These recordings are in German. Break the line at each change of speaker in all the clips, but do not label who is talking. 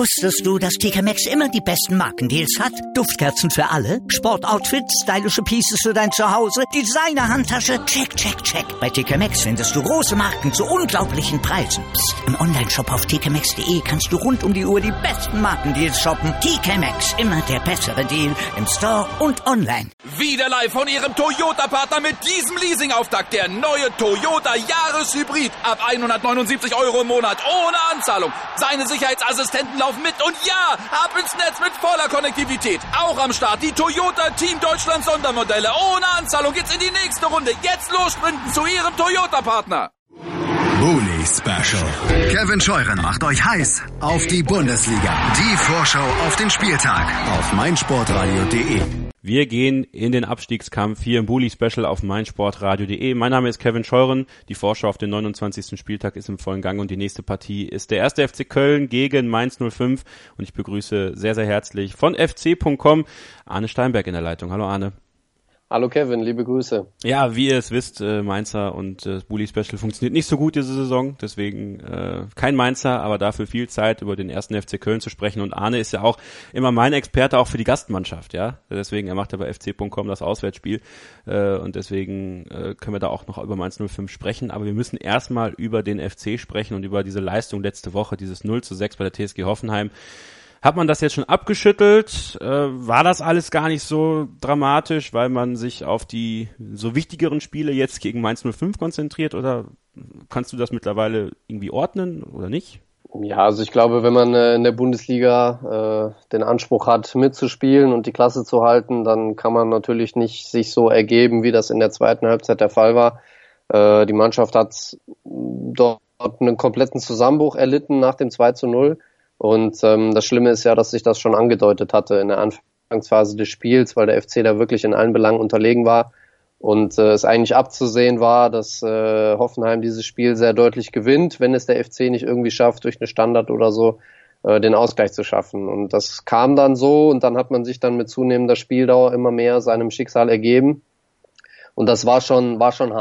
Wusstest du, dass TK Maxx immer die besten Markendeals hat? Duftkerzen für alle, Sportoutfits, stylische Pieces für dein Zuhause, Designer-Handtasche, check, check, check. Bei TK Maxx findest du große Marken zu unglaublichen Preisen. Psst. Im Onlineshop auf tkmaxx.de kannst du rund um die Uhr die besten Markendeals shoppen. TK Maxx, immer der bessere Deal im Store und online.
Wieder live von Ihrem Toyota-Partner mit diesem Leasing-Auftakt. Der neue Toyota Jahreshybrid. Ab 179 € im Monat. Ohne Anzahlung. Seine Sicherheitsassistenten laufen mit. Und ja, ab ins Netz mit voller Konnektivität. Auch am Start die Toyota Team Deutschland Sondermodelle. Ohne Anzahlung geht's in die nächste Runde. Jetzt los sprinten zu Ihrem Toyota-Partner.
Bully Special. Kevin Scheuren macht euch heiß auf die Bundesliga. Die Vorschau auf den Spieltag auf meinsportradio.de.
Wir gehen in den Abstiegskampf hier im Bully Special auf meinsportradio.de. Mein Name ist Kevin Scheuren. Die Vorschau auf den 29. Spieltag ist im vollen Gang und die nächste Partie ist der 1. FC Köln gegen Mainz 05. Und ich begrüße sehr, sehr herzlich von fc.com Arne Steinberg in der Leitung. Hallo Arne.
Hallo Kevin, liebe Grüße.
Ja, wie ihr es wisst, Mainzer und das Bully Special funktioniert nicht so gut diese Saison, deswegen kein Mainzer, aber dafür viel Zeit über den 1. FC Köln zu sprechen. Und Arne ist ja auch immer mein Experte auch für die Gastmannschaft, ja. Deswegen, er macht ja bei fc.com das Auswärtsspiel und deswegen können wir da auch noch über Mainz 05 sprechen. Aber wir müssen erstmal über den FC sprechen und über diese Leistung letzte Woche, dieses 0:6 bei der TSG Hoffenheim. Hat man das jetzt schon abgeschüttelt? War das alles gar nicht so dramatisch, weil man sich auf die so wichtigeren Spiele jetzt gegen Mainz 05 konzentriert? Oder kannst du das mittlerweile irgendwie ordnen oder nicht?
Ja, also ich glaube, wenn man in der Bundesliga den Anspruch hat, mitzuspielen und die Klasse zu halten, dann kann man natürlich nicht sich so ergeben, wie das in der zweiten Halbzeit der Fall war. Die Mannschaft hat dort einen kompletten Zusammenbruch erlitten nach dem 2:0. Und das Schlimme ist ja, dass sich das schon angedeutet hatte in der Anfangsphase des Spiels, weil der FC da wirklich in allen Belangen unterlegen war und es eigentlich abzusehen war, dass Hoffenheim dieses Spiel sehr deutlich gewinnt, wenn es der FC nicht irgendwie schafft, durch eine Standard oder so den Ausgleich zu schaffen. Und das kam dann so und dann hat man sich dann mit zunehmender Spieldauer immer mehr seinem Schicksal ergeben. Und das war schon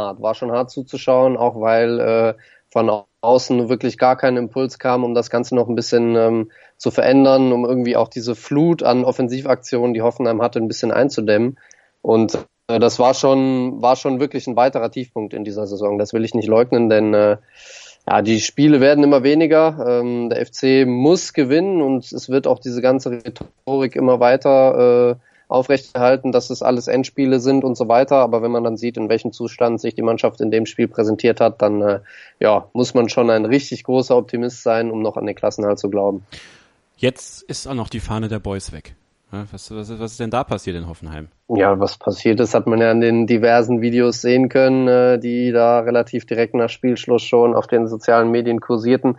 hart zuzuschauen, auch weil von außen wirklich gar kein Impuls kam, um das Ganze noch ein bisschen zu verändern, um irgendwie auch diese Flut an Offensivaktionen, die Hoffenheim hatte, ein bisschen einzudämmen. Und das war schon wirklich ein weiterer Tiefpunkt in dieser Saison. Das will ich nicht leugnen, denn die Spiele werden immer weniger. Der FC muss gewinnen und es wird auch diese ganze Rhetorik immer weiter aufrechterhalten, dass es alles Endspiele sind und so weiter. Aber wenn man dann sieht, in welchem Zustand sich die Mannschaft in dem Spiel präsentiert hat, dann muss man schon ein richtig großer Optimist sein, um noch an den Klassenerhalt zu glauben.
Jetzt ist auch noch die Fahne der Boys weg. Was ist denn da passiert in Hoffenheim? Ja,
was passiert ist, hat man ja in den diversen Videos sehen können, die da relativ direkt nach Spielschluss schon auf den sozialen Medien kursierten.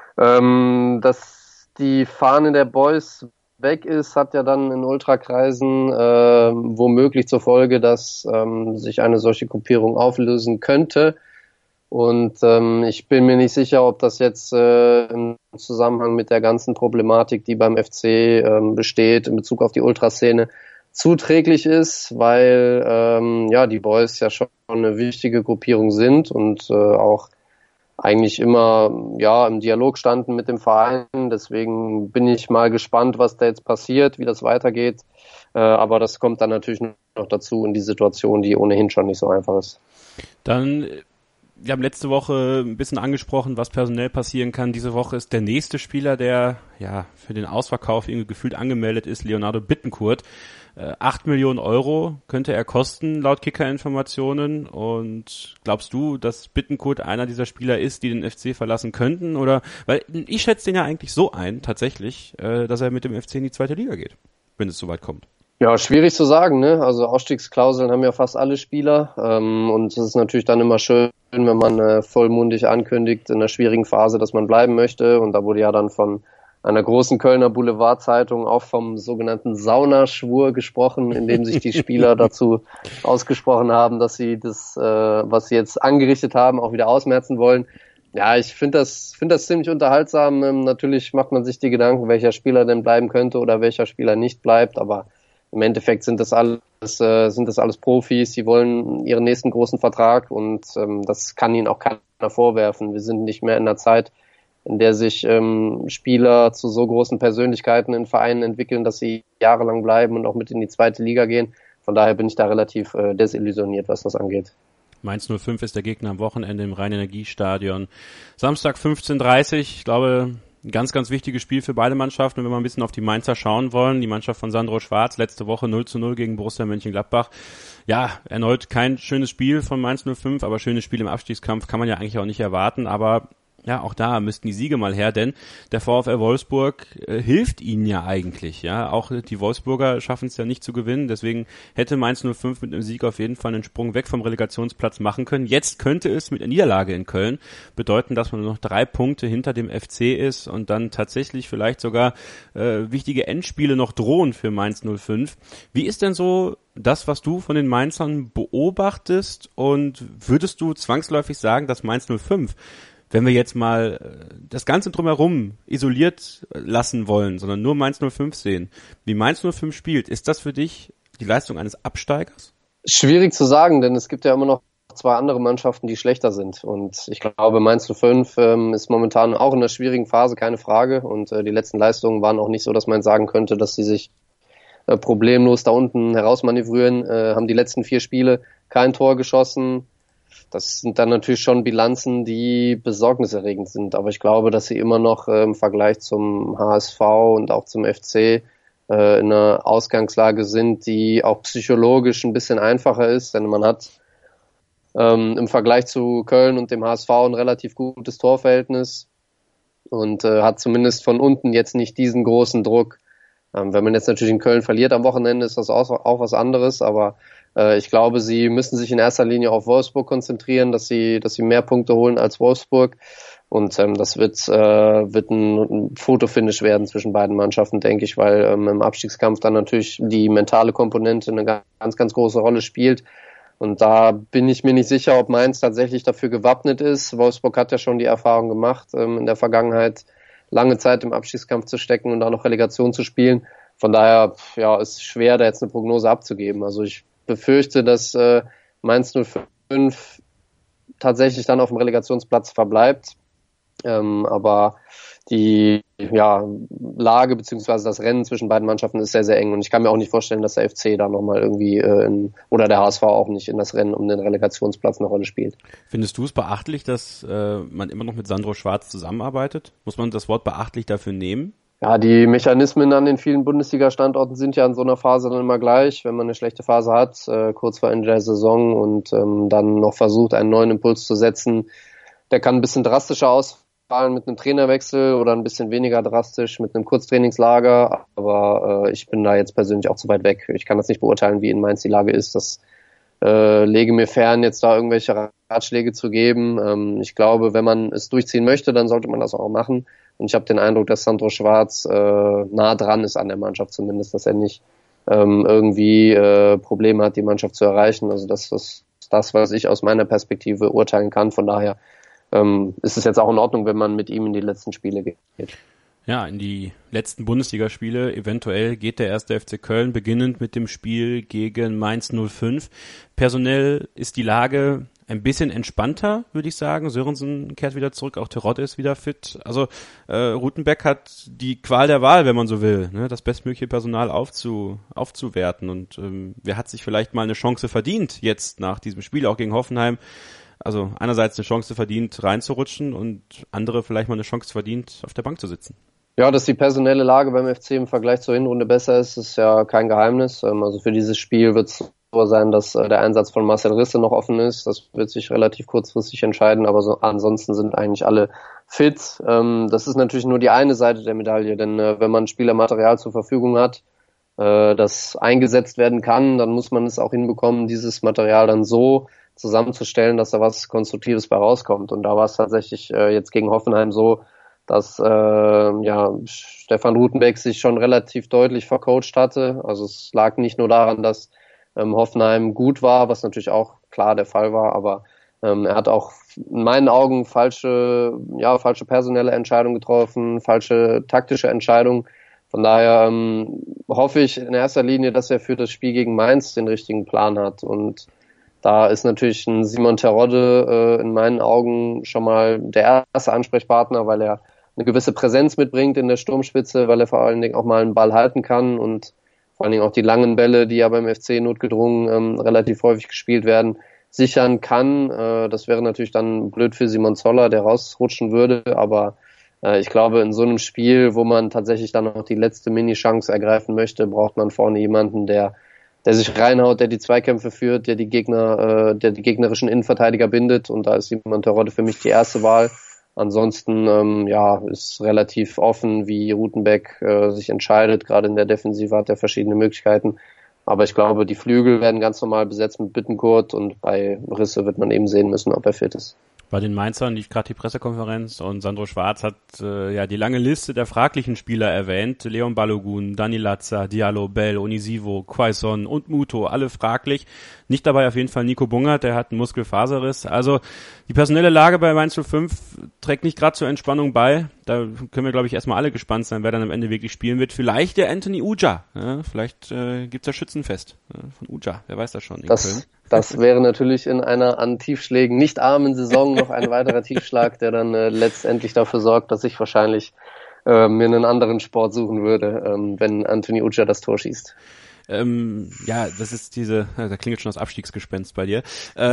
Dass die Fahne der Boys weg ist, hat ja dann in Ultrakreisen womöglich zur Folge, dass sich eine solche Gruppierung auflösen könnte. Und ich bin mir nicht sicher, ob das jetzt im Zusammenhang mit der ganzen Problematik, die beim FC besteht, in Bezug auf die Ultraszene, zuträglich ist, weil die Boys ja schon eine wichtige Gruppierung sind und auch eigentlich immer im Dialog standen mit dem Verein. Deswegen bin ich mal gespannt, was da jetzt passiert, wie das weitergeht. Aber das kommt dann natürlich noch dazu in die Situation, die ohnehin schon nicht so einfach ist.
Dann, wir haben letzte Woche ein bisschen angesprochen, was personell passieren kann. Diese Woche ist der nächste Spieler, der für den Ausverkauf irgendwie gefühlt angemeldet ist, Leonardo Bittencourt. 8 Millionen Euro könnte er kosten, laut Kicker-Informationen. Und glaubst du, dass Bittencourt einer dieser Spieler ist, die den FC verlassen könnten? Oder, weil ich schätze den ja eigentlich so ein, tatsächlich, dass er mit dem FC in die zweite Liga geht, wenn es soweit kommt.
Ja, schwierig zu sagen, ne? Also Ausstiegsklauseln haben ja fast alle Spieler. Und es ist natürlich dann immer schön, wenn man vollmundig ankündigt in einer schwierigen Phase, dass man bleiben möchte. Und da wurde ja dann von einer großen Kölner Boulevardzeitung auch vom sogenannten Saunaschwur gesprochen, in dem sich die Spieler dazu ausgesprochen haben, dass sie das, was sie jetzt angerichtet haben, auch wieder ausmerzen wollen. Ja, ich finde das ziemlich unterhaltsam. Natürlich macht man sich die Gedanken, welcher Spieler denn bleiben könnte oder welcher Spieler nicht bleibt, aber im Endeffekt sind das alles Profis, die wollen ihren nächsten großen Vertrag und das kann ihnen auch keiner vorwerfen. Wir sind nicht mehr in einer Zeit, in der sich Spieler zu so großen Persönlichkeiten in Vereinen entwickeln, dass sie jahrelang bleiben und auch mit in die zweite Liga gehen. Von daher bin ich da relativ desillusioniert, was das angeht.
Mainz 05 ist der Gegner am Wochenende im Rhein-Energiestadion. Samstag 15:30 Uhr, ich glaube, ein ganz, ganz wichtiges Spiel für beide Mannschaften. Und wenn wir ein bisschen auf die Mainzer schauen wollen, die Mannschaft von Sandro Schwarz, letzte Woche 0:0 gegen Borussia Mönchengladbach. Ja, erneut kein schönes Spiel von Mainz 05, aber schönes Spiel im Abstiegskampf kann man ja eigentlich auch nicht erwarten. Aber ja, auch da müssten die Siege mal her, denn der VfL Wolfsburg hilft ihnen ja eigentlich. Ja, auch die Wolfsburger schaffen es ja nicht zu gewinnen. Deswegen hätte Mainz 05 mit einem Sieg auf jeden Fall einen Sprung weg vom Relegationsplatz machen können. Jetzt könnte es mit einer Niederlage in Köln bedeuten, dass man nur noch 3 Punkte hinter dem FC ist und dann tatsächlich vielleicht sogar wichtige Endspiele noch drohen für Mainz 05. Wie ist denn so das, was du von den Mainzern beobachtest, und würdest du zwangsläufig sagen, dass Mainz 05, wenn wir jetzt mal das Ganze drumherum isoliert lassen wollen, sondern nur Mainz 05 sehen, wie Mainz 05 spielt, ist das für dich die Leistung eines Absteigers?
Schwierig zu sagen, denn es gibt ja immer noch 2 andere Mannschaften, die schlechter sind. Und ich glaube, Mainz 05 ist momentan auch in einer schwierigen Phase, keine Frage. Und die letzten Leistungen waren auch nicht so, dass man sagen könnte, dass sie sich problemlos da unten herausmanövrieren. Haben die letzten 4 Spiele kein Tor geschossen. Das sind dann natürlich schon Bilanzen, die besorgniserregend sind. Aber ich glaube, dass sie immer noch im Vergleich zum HSV und auch zum FC in einer Ausgangslage sind, die auch psychologisch ein bisschen einfacher ist. Denn man hat im Vergleich zu Köln und dem HSV ein relativ gutes Torverhältnis und hat zumindest von unten jetzt nicht diesen großen Druck. Wenn man jetzt natürlich in Köln verliert am Wochenende, ist das auch was anderes. Aber ich glaube, sie müssen sich in erster Linie auf Wolfsburg konzentrieren, dass sie mehr Punkte holen als Wolfsburg. Und das wird ein Fotofinish werden zwischen beiden Mannschaften, denke ich, weil im Abstiegskampf dann natürlich die mentale Komponente eine ganz, ganz große Rolle spielt. Und da bin ich mir nicht sicher, ob Mainz tatsächlich dafür gewappnet ist. Wolfsburg hat ja schon die Erfahrung gemacht, in der Vergangenheit lange Zeit im Abstiegskampf zu stecken und auch noch Relegation zu spielen. Von daher ist schwer, da jetzt eine Prognose abzugeben. Also ich befürchte, dass Mainz 05 tatsächlich dann auf dem Relegationsplatz verbleibt. Aber die Lage bzw. das Rennen zwischen beiden Mannschaften ist sehr, sehr eng. Und ich kann mir auch nicht vorstellen, dass der FC da nochmal irgendwie oder der HSV auch nicht in das Rennen um den Relegationsplatz eine Rolle spielt.
Findest du es beachtlich, dass man immer noch mit Sandro Schwarz zusammenarbeitet? Muss man das Wort beachtlich dafür nehmen?
Ja, die Mechanismen an den vielen Bundesliga-Standorten sind ja in so einer Phase dann immer gleich. Wenn man eine schlechte Phase hat, kurz vor Ende der Saison und dann noch versucht, einen neuen Impuls zu setzen, der kann ein bisschen drastischer ausfallen mit einem Trainerwechsel oder ein bisschen weniger drastisch mit einem Kurztrainingslager. Aber ich bin da jetzt persönlich auch zu weit weg. Ich kann das nicht beurteilen, wie in Mainz die Lage ist. Das lege mir fern, jetzt da irgendwelche Ratschläge zu geben. Ich glaube, wenn man es durchziehen möchte, dann sollte man das auch machen. Und ich habe den Eindruck, dass Sandro Schwarz nah dran ist an der Mannschaft zumindest, dass er nicht irgendwie Probleme hat, die Mannschaft zu erreichen. Also das ist das, was ich aus meiner Perspektive urteilen kann. Von daher ist es jetzt auch in Ordnung, wenn man mit ihm in die letzten Spiele geht.
Ja, in die letzten Bundesligaspiele. Eventuell geht der 1. FC Köln beginnend mit dem Spiel gegen Mainz 05. Personell ist die Lage ein bisschen entspannter, würde ich sagen. Sörensen kehrt wieder zurück, auch Terodde ist wieder fit. Also Rutenbeck hat die Qual der Wahl, wenn man so will, ne, das bestmögliche Personal aufzuwerten. Und wer hat sich vielleicht mal eine Chance verdient jetzt nach diesem Spiel, auch gegen Hoffenheim? Also einerseits eine Chance verdient, reinzurutschen und andere vielleicht mal eine Chance verdient, auf der Bank zu sitzen.
Ja, dass die personelle Lage beim FC im Vergleich zur Hinrunde besser ist ja kein Geheimnis. Also für dieses Spiel wird es so sein, dass der Einsatz von Marcel Risse noch offen ist. Das wird sich relativ kurzfristig entscheiden, aber ansonsten sind eigentlich alle fit. Das ist natürlich nur die eine Seite der Medaille, denn wenn man Spielermaterial zur Verfügung hat, das eingesetzt werden kann, dann muss man es auch hinbekommen, dieses Material dann so zusammenzustellen, dass da was Konstruktives bei rauskommt. Und da war es tatsächlich jetzt gegen Hoffenheim so, dass Stefan Rutenbeck sich schon relativ deutlich vercoacht hatte. Also es lag nicht nur daran, dass Hoffenheim gut war, was natürlich auch klar der Fall war, aber er hat auch in meinen Augen falsche personelle Entscheidungen getroffen, falsche taktische Entscheidungen. Von daher hoffe ich in erster Linie, dass er für das Spiel gegen Mainz den richtigen Plan hat. Und da ist natürlich ein Simon Terodde in meinen Augen schon mal der erste Ansprechpartner, weil er eine gewisse Präsenz mitbringt in der Sturmspitze, weil er vor allen Dingen auch mal einen Ball halten kann und vor allen Dingen auch die langen Bälle, die ja beim FC notgedrungen relativ häufig gespielt werden, sichern kann. Das wäre natürlich dann blöd für Simon Zoller, der rausrutschen würde, aber ich glaube, in so einem Spiel, wo man tatsächlich dann noch die letzte Mini-Chance ergreifen möchte, braucht man vorne jemanden, der sich reinhaut, der die Zweikämpfe führt, der die gegnerischen Innenverteidiger bindet, und da ist Simon Terodde für mich die erste Wahl. Ansonsten ist relativ offen, wie Rutenbeck sich entscheidet. Gerade in der Defensive hat er verschiedene Möglichkeiten. Aber ich glaube, die Flügel werden ganz normal besetzt mit Bittencourt, und bei Risse wird man eben sehen müssen, ob er fit ist.
Bei den Mainzern lief gerade die Pressekonferenz und Sandro Schwarz hat die lange Liste der fraglichen Spieler erwähnt. Leon Balogun, Dani Latza, Diallo, Bell, Onisivo, Quaison und Muto, alle fraglich. Nicht dabei auf jeden Fall Nico Bungert, der hat einen Muskelfaserriss. Also die personelle Lage bei Mainz 05 trägt nicht gerade zur Entspannung bei. Da können wir, glaube ich, erstmal alle gespannt sein, wer dann am Ende wirklich spielen wird. Vielleicht der Anthony Uja. Ja, vielleicht gibt's ja Schützenfest von Uja, wer weiß das schon.
Das wäre natürlich in einer an Tiefschlägen nicht armen Saison noch ein weiterer Tiefschlag, der dann letztendlich dafür sorgt, dass ich wahrscheinlich mir einen anderen Sport suchen würde, wenn Anthony Uja das Tor schießt.
Das ist da klingelt schon das Abstiegsgespenst bei dir.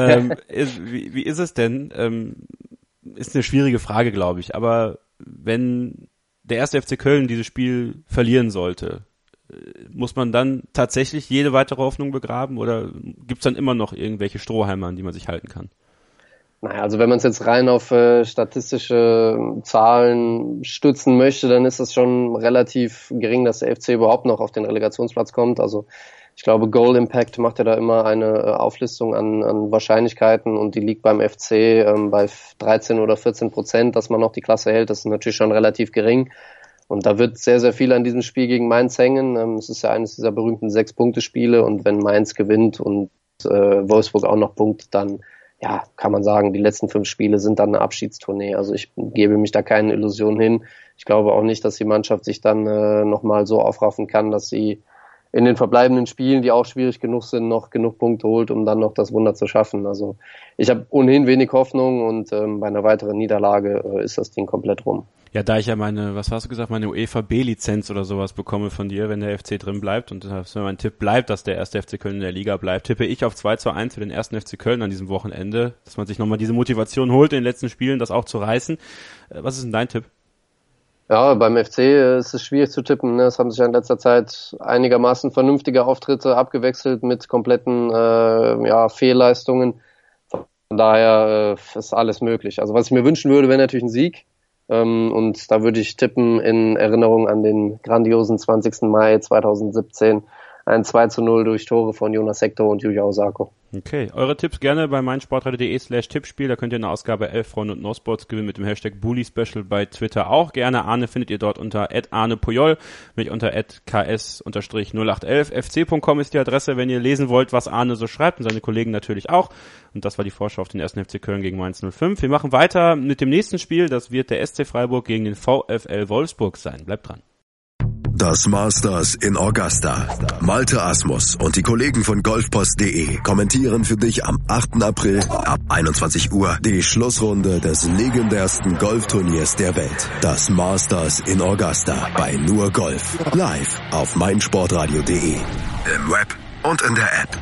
Wie ist es denn? Ist eine schwierige Frage, glaube ich, aber wenn der 1. FC Köln dieses Spiel verlieren sollte, muss man dann tatsächlich jede weitere Hoffnung begraben, oder gibt's dann immer noch irgendwelche Strohhalme, an die man sich halten kann?
Naja, also wenn man es jetzt rein auf statistische Zahlen stützen möchte, dann ist es schon relativ gering, dass der FC überhaupt noch auf den Relegationsplatz kommt. Also ich glaube, Goal Impact macht ja da immer eine Auflistung an Wahrscheinlichkeiten, und die liegt beim FC bei 13 oder 14%, dass man noch die Klasse hält. Das ist natürlich schon relativ gering. Und da wird sehr, sehr viel an diesem Spiel gegen Mainz hängen. Es ist ja eines dieser berühmten 6-Punkte-Spiele, und wenn Mainz gewinnt und Wolfsburg auch noch punktet, dann kann man sagen, die letzten 5 Spiele sind dann eine Abschiedstournee. Also ich gebe mich da keine Illusionen hin. Ich glaube auch nicht, dass die Mannschaft sich dann nochmal so aufraffen kann, dass sie in den verbleibenden Spielen, die auch schwierig genug sind, noch genug Punkte holt, um dann noch das Wunder zu schaffen. Also ich habe ohnehin wenig Hoffnung, und bei einer weiteren Niederlage ist das Ding komplett rum.
Ja, da ich ja meine UEFA B-Lizenz oder sowas bekomme von dir, wenn der FC drin bleibt, und wenn mein Tipp bleibt, dass der 1. FC Köln in der Liga bleibt, tippe ich auf 2:1 für den 1. FC Köln an diesem Wochenende, dass man sich nochmal diese Motivation holt, in den letzten Spielen das auch zu reißen. Was ist denn dein Tipp?
Ja, beim FC ist es schwierig zu tippen. Es haben sich in letzter Zeit einigermaßen vernünftige Auftritte abgewechselt mit kompletten Fehlleistungen. Von daher ist alles möglich. Also was ich mir wünschen würde, wäre natürlich ein Sieg. Und da würde ich tippen in Erinnerung an den grandiosen 20. Mai 2017. Ein 2:0 durch Tore von Jonas Hector und Yuya Osako.
Okay, eure Tipps gerne bei meinsportradio.de/Tippspiel. Da könnt ihr eine Ausgabe 11 Freunde und NoSports gewinnen mit dem Hashtag BullySpecial bei Twitter auch. Gerne Arne findet ihr dort unter @ArnePujol, mich unter @ks_0811. fc.com ist die Adresse, wenn ihr lesen wollt, was Arne so schreibt, und seine Kollegen natürlich auch. Und das war die Vorschau auf den 1. FC Köln gegen Mainz 05. Wir machen weiter mit dem nächsten Spiel. Das wird der SC Freiburg gegen den VfL Wolfsburg sein. Bleibt dran.
Das Masters in Augusta. Malte Asmus und die Kollegen von golfpost.de kommentieren für dich am 8. April ab 21 Uhr die Schlussrunde des legendärsten Golfturniers der Welt. Das Masters in Augusta bei Nur Golf. Live auf meinsportradio.de. Im Web und in der App.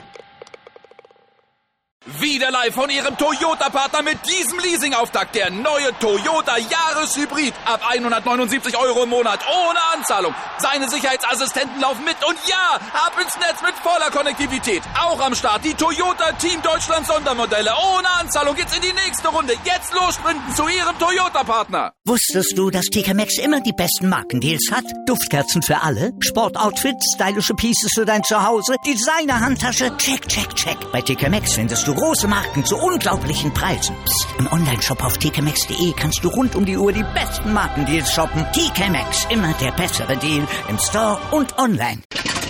Wieder live von Ihrem Toyota-Partner mit diesem Leasing-Auftakt. Der neue Toyota Jahreshybrid. Ab 179 € im Monat. Ohne Anzahlung. Seine Sicherheitsassistenten laufen mit. Und ja, ab ins Netz mit voller Konnektivität. Auch am Start die Toyota Team Deutschland Sondermodelle. Ohne Anzahlung geht's in die nächste Runde. Jetzt los sprinten zu Ihrem Toyota-Partner.
Wusstest du, dass TK Maxx immer die besten Markendeals hat? Duftkerzen für alle, Sportoutfits, stylische Pieces für dein Zuhause, Designer-Handtasche, check, check, check. Bei TK Maxx findest du große Marken zu unglaublichen Preisen. Psst. Im Onlineshop auf tkmaxx.de kannst du rund um die Uhr die besten Markendeals shoppen. TK Maxx, immer der bessere Deal im Store und online.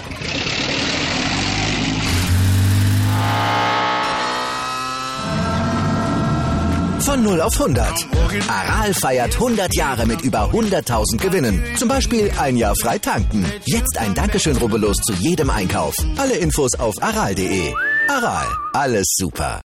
Von 0 auf 100. Aral feiert 100 Jahre mit über 100.000 Gewinnen. Zum Beispiel ein Jahr frei tanken. Jetzt ein Dankeschön, rubbellos zu jedem Einkauf. Alle Infos auf aral.de. Aral, alles super.